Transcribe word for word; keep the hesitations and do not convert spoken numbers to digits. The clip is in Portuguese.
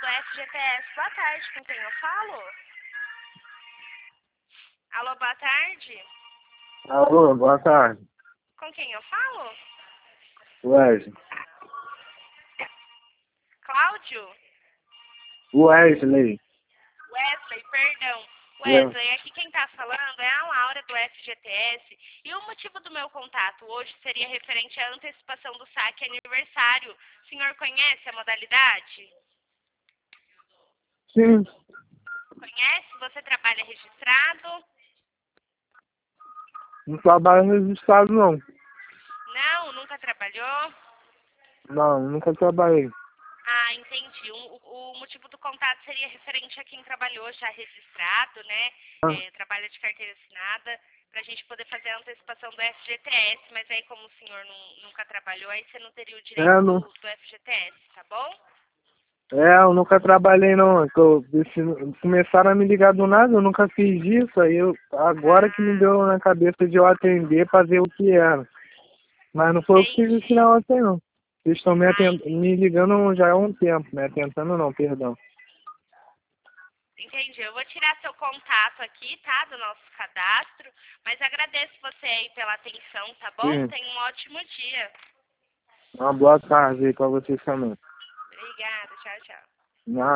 do F G T S. Boa tarde, com quem eu falo? Alô, boa tarde. Alô, boa tarde. Com quem eu falo? Wesley. Cláudio? Wesley. Wesley, perdão. É. Wesley, aqui quem tá falando é a Laura do F G T S. E o motivo do meu contato hoje seria referente à antecipação do saque aniversário. O senhor conhece a modalidade? Sim. Conhece? Você trabalha registrado? Não trabalho registrado, não. Não, nunca trabalhou? Não, nunca trabalhei. Ah, entendi. O, o motivo do contato seria referente a quem trabalhou já registrado, né? Ah, É, trabalha de carteira assinada, para a gente poder fazer a antecipação do F G T S. Mas aí, como o senhor não, nunca trabalhou, aí você não teria o direito é, do, não, do F G T S, tá bom? é, eu nunca trabalhei, não. É que eu, esse- começaram a me ligar do nada, eu nunca fiz isso. Aí eu, agora que me Ah, deu na cabeça de eu atender pra ver o que era. Mas não foi eu que fiz esse entendi. negócio aí, não. Eles estão me, Ah, atent... entendi. me ligando já há um tempo, me atentando não, perdão. Entendi. Eu vou tirar seu contato aqui, tá? Do nosso cadastro. Mas agradeço você aí pela atenção, tá bom? Sim. Tenha um ótimo dia. Uma boa tarde aí pra vocês também. Obrigada. Tchau, tchau. Na